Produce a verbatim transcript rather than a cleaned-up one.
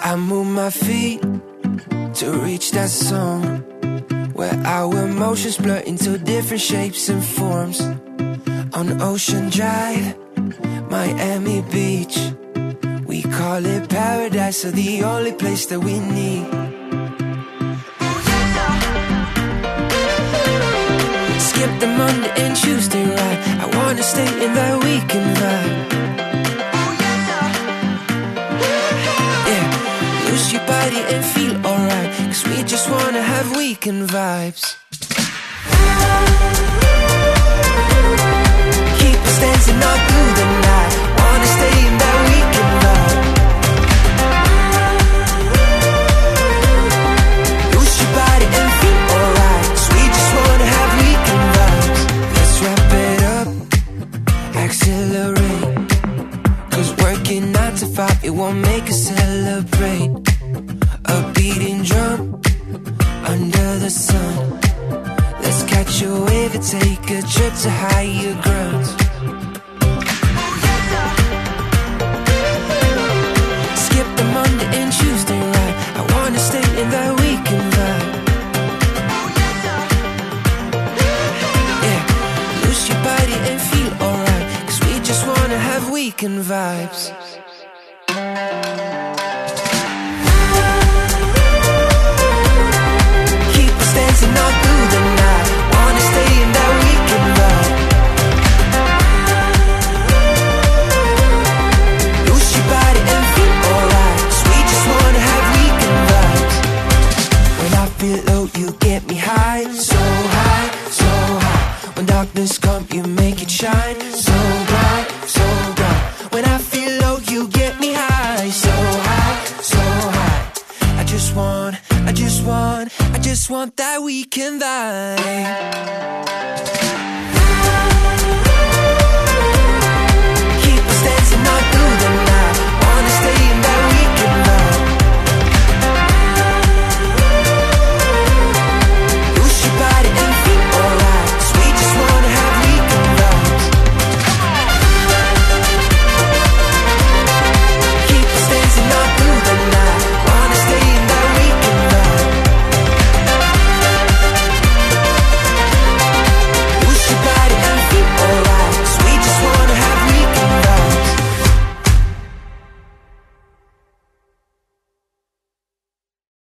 I move my feet to reach that zone where our emotions blur into different shapes and forms. On Ocean Drive, Miami Beach, we call it paradise, or the only place that we need. Skip the Monday and Tuesday ride, I wanna stay in that weekend vibe. Yeah, lose your body and feel alright, cause we just wanna have weekend vibes. Keep us dancing all through the night, wanna stay in that weekend vibe. Lose your body and feel alright, cause we just wanna have weekend vibes. Let's wrap it up, accelerate, cause working nine to five, it won't make us celebrate. A beating drum under the sun, let's catch a wave and take a trip to higher grounds. Skip the Monday and Tuesday ride, I wanna stay in that weekend vibe. Yeah, lose your body and feel alright, cause we just wanna have weekend vibes. Keep us dancing all through the night, wanna stay in that weekend vibe. Lose your body and feel alright, cause we just wanna have weekend vibes. When I feel low, you get me high, so high, so high. When darkness comes, you make it shine, so bright, so bright. When I feel low, you get me high, so high, so high. I just want, I just want, I just want that weekend vibe.